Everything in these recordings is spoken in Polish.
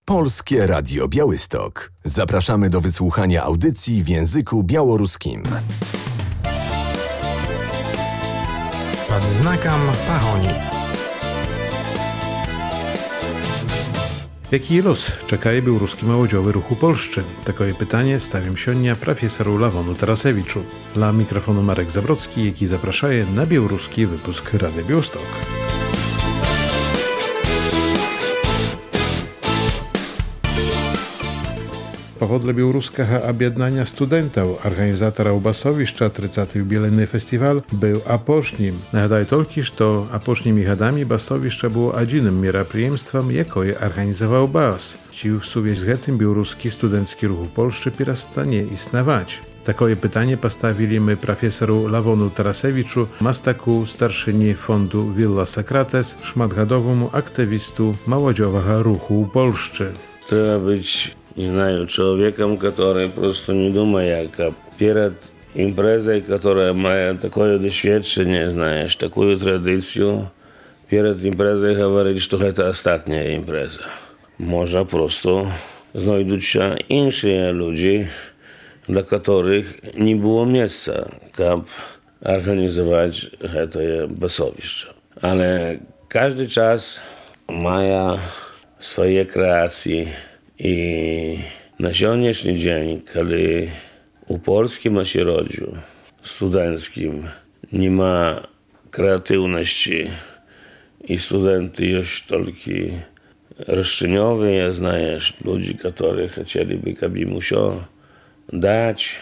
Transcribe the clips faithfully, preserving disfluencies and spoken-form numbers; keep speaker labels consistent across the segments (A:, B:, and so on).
A: Polskie Radio Białystok. Zapraszamy do wysłuchania audycji w języku białoruskim.
B: Pod znakом Paroni.
C: Jaki los czeka białoruski młodzieży ruchu Polszczy? Takie pytanie stawiam сегодня profesoru Lawonu Tarasewiczu. Dla mikrofonu Marek Zabrocki, jaki zaprasza na białoruski wypusk Rady Białystok. Powodle białoruskiego objednania studentów organizatora Basowiszcza trzydziesty jubilejny festiwal był aposznim. Nagадаю tylko, że aposznymi годами Basowiszcza było jedynym мероприемством, jakie organizował Bas. Ci w sumie z tym białoruski studencki ruchu Polszczy przestanie istnieć. Takie pytanie postawili my profesoru Lawonu Tarasewiczu, mastaku starszyni fondu Villa Socrates, szmatgadowemu aktywistu młodzieżowego ruchu Polszczy.
D: Trzeba być, не знаю, человеком, который просто не думает, как перед импрезой, которая имеет такое doświadczenie, знаешь, такую традицию, перед импрезой говорить, что это ostatnia impreza. Może просто znajdą się inne ludzie, dla których nie było miejsca, aby organizować to basowiszcze. Ale każdy czas ma swoje kreacje. I na dzisiejszy dzień, kiedy u polskim ośrodku studenckim nie ma kreatywności i studenty już tylko roszczeniowe, ja znajesz ludzi, którzy chcieliby, aby im musiał dać,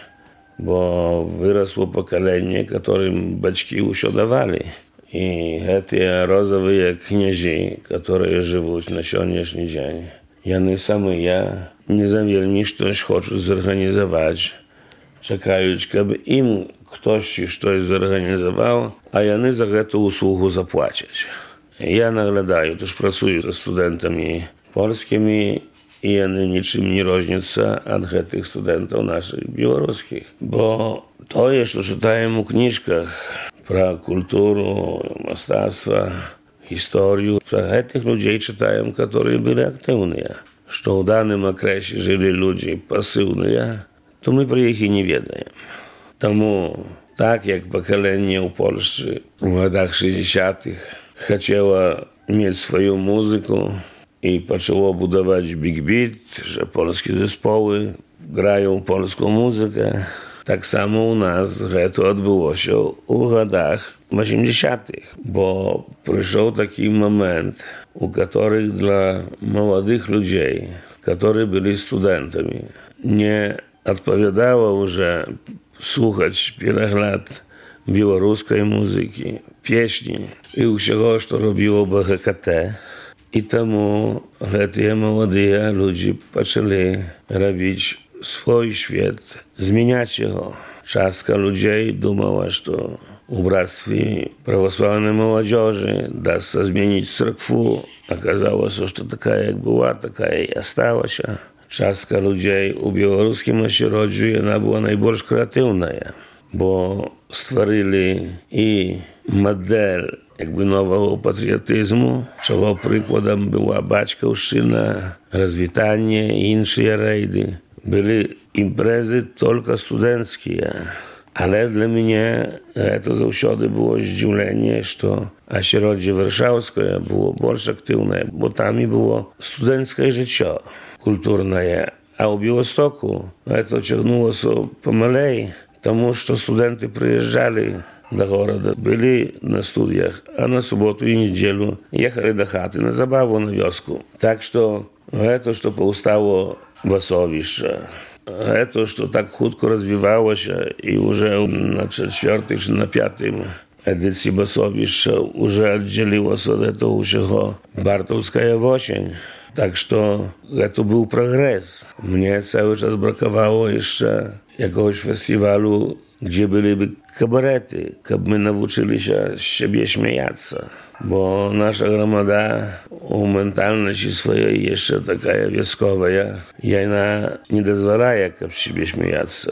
D: bo wyrosło pokolenie, którym baćki już dawali. I te rozowe knieży, które żyją na dzisiejszy dzień, Яны самыя не за вельмі штось хочуць зорганізаваць, чакаюць, каб ім хтосьці штось зорганізаваў, а яны за гэту услугу заплацяць. Я наглядаю, też працую са студэнтамі польскімі, і яны нічым не розняцца ад гэтых студэнтаў нашых беларускіх. Бо тое, што чытаем у кніжках пра культуру, мастацтва, historię. Про tych ludzi czytają, którzy byli aktywni. Że w danym okresie żyli ludzie pasywni, to my pro nich nie wiemy. Тому, tak jak pokolenie u Polski w latach sześćdziesiątych chciało mieć swoją muzykę i zaczęło budować big beat, że polskie zespoły grają polską muzykę, tak samo u nas to odbyło się u latach osiemdziesiątych, bo przyszedł taki moment, u których dla młodych ludzi, którzy byli studentami, nie odpowiadało, że słuchać pięć lat białoruskiej muzyki, pieśni i wszystkiego, co robiło B G K T. I temu te młodzi ludzie zaczęli robić swój świat, zmieniać go. Częstka ludzi думала, że u Bractwie Prawosławnej Młodzieży da się zmienić cerkwę. Okazało się, że taka jak była, taka i stała się. Częstka ludzi u białoruskim ośrodku ona była najbardziej kreatywna, bo stworzyli i model jakby nowego patriotyzmu, czego przykładem była Baćkowszczyna, rozwitanie i inne rejdy. Były imprezy tylko studenckie. Ale dla mnie to zawsze było zdziwienie, że ośrodek warszawskie było bardziej aktywne, bo tam było studenckie życie kulturne. A u Białostoku to ciągnęło się pomalej, тому że studenty przyjeżdżali do города, byli na studiach, a na sobotę i niedzielę jechali do chaty na zabawę na wiosku. Tak, że to, co powstało Basowiszcze, to, co tak chutko rozwijało się i już na czwartej czy na piątej edycji Basowiszcza już oddzieliło się od tego wszystkiego Bartowska Josień. Tak, że to był progres. Mnie cały czas brakowało jeszcze jakiegoś festiwalu, gdzie byłyby kabarety, aby my nauczyli się z siebie śmiać. Bo nasza gromada u mentalności swojej jeszcze taka wioskowa, i ona nie dozwala jak z siebie śmiać.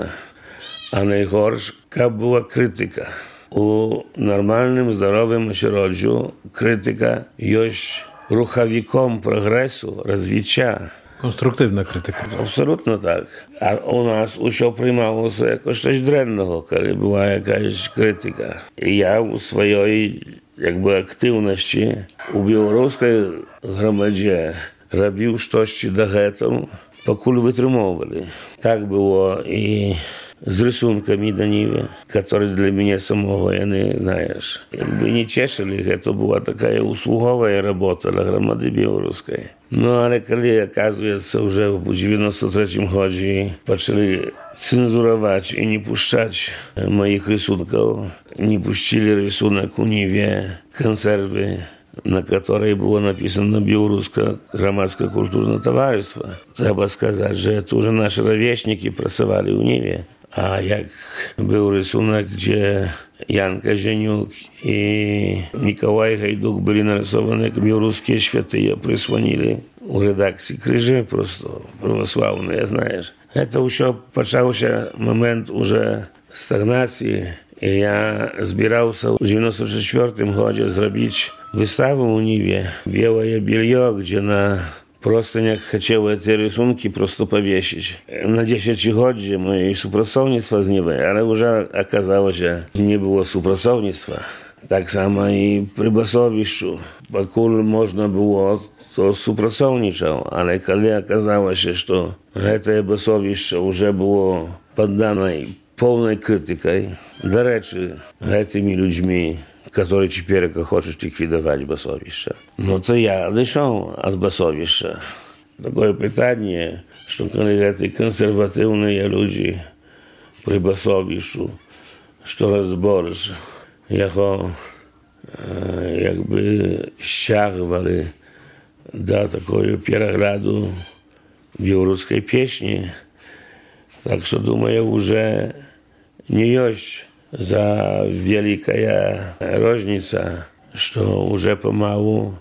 D: A najgorsze, aby była krytyka. U normalnym, zdrowym ośrodku krytyka jest ruchawikom progresu, rozwicia.
C: Konstruktywna krytyka.
D: Абсолютно так. А у нас усе приймалося як щось дренного, коли була якась критика. І я у своїй якби активності у білоруській громаді робив щось до гетом, покуль витримували. Так було і з рисунками до Нивы, которые для меня самого, я не, знаешь, якби не чешили, это была такая услуговая работа для громади білоруської. Ну, але коли, оказується, вже в дев'яносто третьому году почали цензурувати і не пускати моїх рисунків, не пустили рисунок у Ниве, консерви, на которой было написано «Белорусское громадское культурное товариство». Треба сказати, що це вже наші ровесники працювали у Ниве. А як був рисунок, де Ян Каженюк і Ніколай Гайдук були нарисовані як білоруські святі, прислонили у редакції крижі просто православні, знаєш. Це вже почався момент уже стагнації. І я збирався у дев'яносто четвертому году зробити виставу у Ниве «Белое белье», где на простынях хотел эти рисунки просто повесить. На десятигоддзі моє супрацовництво з Нивою, але вже оказалось, що не було супрацовництва. Так само і при Басовищу. Покуль можна було, то супрацовничав, але коли оказалось, що це Басовище вже було піддано повною критикою, до речі, цими людьми, которые теперь хочуть ліквідувати Басовище. Ну, то я одійшов від Басовища. Таке питання, що коли ці консервативні люди при Басовищу, що розбориш, його якби стягували до такої перегляду білоруської пісні. Так що, думаю, вже не є за великая розница, что уже помалу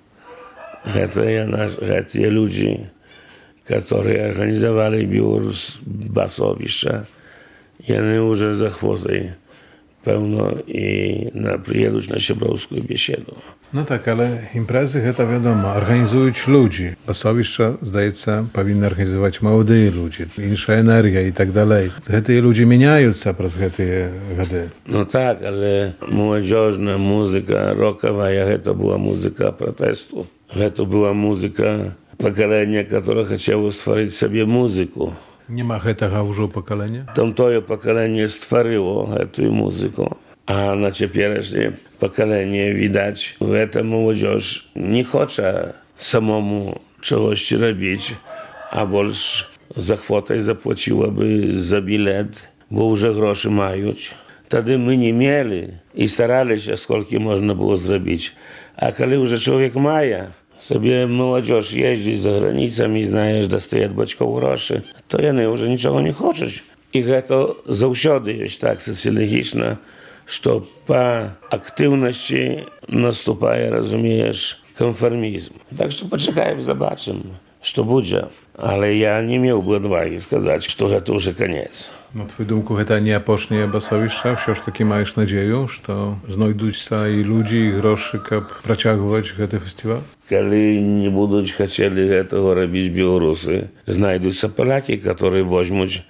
D: эти люди, которые организовали Белорус Басовища, и они уже за хвостой, певно, и на, приедут на Щебровскую беседу.
C: No tak, ale imprezy, to wiadomo, organizują ludzi. Basowiszcza, zdaje się, powinny organizować młodych ludzi, insza energia i tak dalej. Te ludzie zmieniają się przez te gady.
D: No tak, ale młodzieżna muzyka rockowa, to była muzyka protestu. To była muzyka pokolenia, które chciało stworzyć sobie muzykę.
C: Nie ma tego już pokolenia?
D: Tamtoje pokolenie stworzyło tę muzykę. A na теперішнє покоління, widać, эта молодежь не хоче самому чогось робити, а більше за хвотой заплатила би за білет, бо вже гроші мають. Тоді ми не мали і старалися, скільки можна було зробити. А коли вже чоловік має, собі молодежь їздить за границями, знаєш, достає бачков гроші, то вони вже нічого не хочуть. І це завжди є так соціологічно, что по активности наступает, разумеешь, конформизм. Так что почекаем, забачим, что будет. Але я не имел бы отваги сказать, что это уже конец.
C: Na twój думку, это не опошнее Басовища? Все-таки маешь надежду, что знайдутся и люди, и гроши, как протягивать этот фестиваль?
D: Коли не будут хотели этого робить белорусы, знайдутся поляки, которые возьмут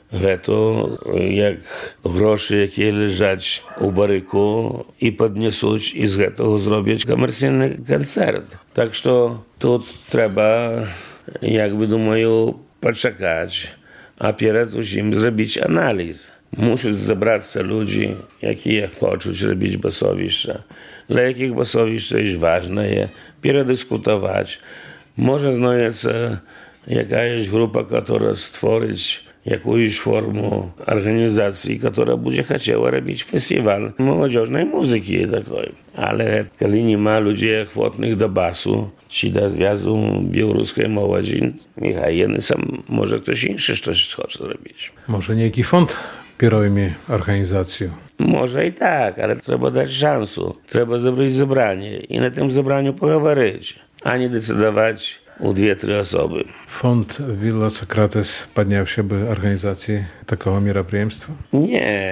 D: Гето, як гроші, які лежать у барику, і піднесуть, і з цього зроблять комерційний концерт. Так що тут треба, як би думаю, почекати, а перед усім зробити аналіз. Мусять зібратися люди, які хочуть робити Басовище, для яких Басовище є важливе, передискутувати. Може знайдеться якась група, яка створить якусь форму організації, яка буде хотіла робити фестиваль молодіжної музики такої. Але коли нема людей охотних до басу чи до зв'язку білоруської молоді, нехай вони сам, може хтось інший щось хоче робити.
C: Może niejaki fond kieruje organizację?
D: Może i tak, ale trzeba dać szansę. Trzeba zebrać zebranie i na tym zebraniu poговорить, a nie decydować u dwie-trzy osoby.
C: Fond Villa Socrates podniał się by organizacji takiego мероприемства?
D: Nie.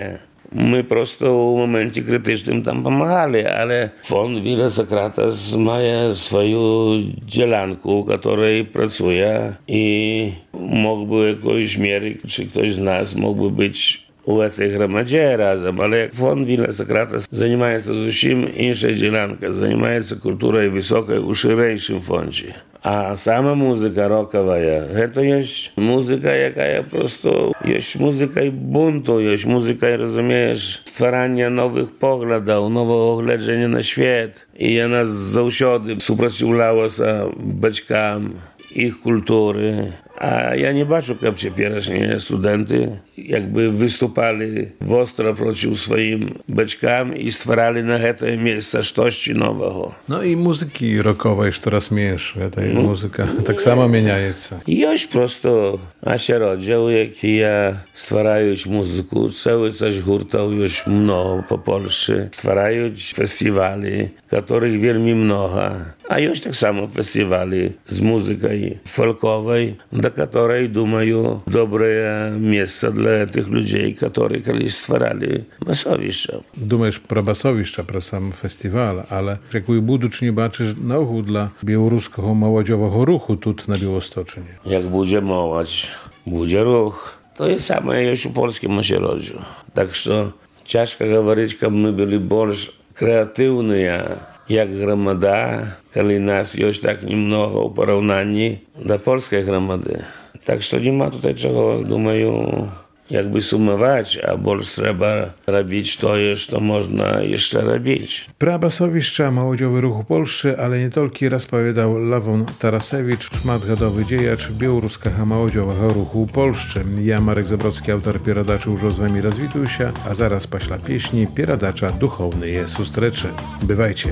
D: My просто в моменті критичним там помагали, але фонд Вілля Сократес має свою ділянку, в якій працює, і мог би якоїсь міри, чи хтось з нас мог би бути у цій громаді разом, але фонд Вілля Сократес займається зовсім іншою ділянкою, займається культурою високою у ширшому фонді. А сама музика рокова, це є музика, яка є просто, є музика бунту, є музика, розумієш, створення нових поглядів, нового глядання на світ. І вона завжди супротивлялася батькам, їх культури. А я не бачу, як теперішні студенти якби виступали остро проти своїм батькам і створили на це місце щось нового.
C: No i muzyki rockowej coraz mniejsze, ta mm. muzyka tak samo zmieniaється.
D: Є просто наші родзяły, які створюють музику, cały coś гуртів є много по Польщі, створюють фестивалі, яких вельми много. А є так само фестивалі з музикою фольковою, до якої, думаю, добре місце для тих людей, які колись створили басовища.
C: Думаєш про басовища, про сам фестиваль, але якої будучні бачиш ногу для білоруського молодьового руху тут на Білосточині?
D: Як буде молодь, буде рух. To jest samo już u polskim ośrodku. Tak że ciężko mówić, że my byli bardziej kreatywni jak gromada, kiedy nas już tak niemnogo w porównaniu do polskiej gromady. Tak że nie ma tutaj czego, думаю, jakby sumować, a больше trzeba robić to, co można jeszcze robić.
C: Pra basowiszcza młodzieży ruchu Polszy, ale nie tylko, rozpowiadał Lawon Tarasewicz, szmatgadowy dziejacz białoruskiego młodzieżowego ruchu Polszy. Ja, Marek Zabrocki, autor pieradaczy, już z wami rozwituj się, a zaraz paśla pieśni pieradacza duchowny je sustreczy. Bywajcie.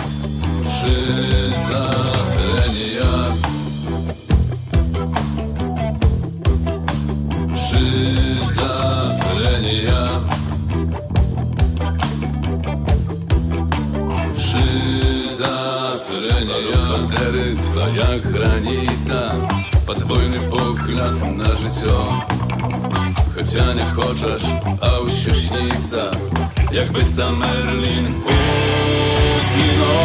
E: Шизофрения, шизофрения, Wandery, twoja granica, podwójny pogląd na życie. Chociaż nie chcesz, a uśmiesznica, jakby sam Merlin u kino.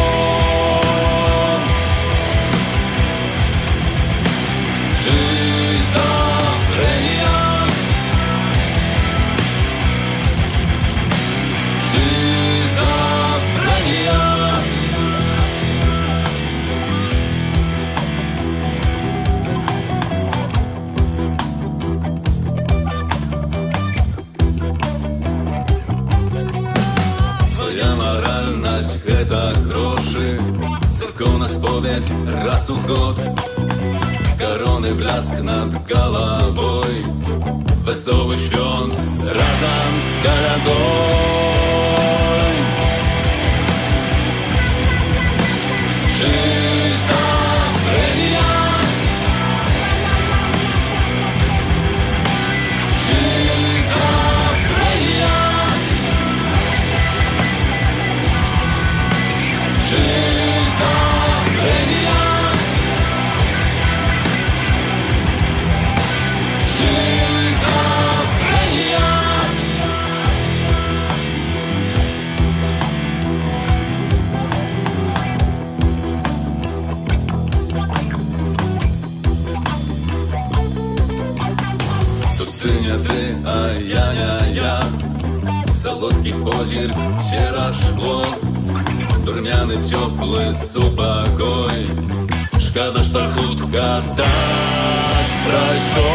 E: Шизофрения, шизофрения. Twoja moralność to groszy, cyrkowna spowiedź raz u gод. Korony blask nad головой, wesoły świąt razem z Karadoj. Шизофрения, шизофрения, шизофрения. А я, я, я, солодкий позір, вчера шкло, дурмяний теплий супокой. Шкода, що хутко так пройшов.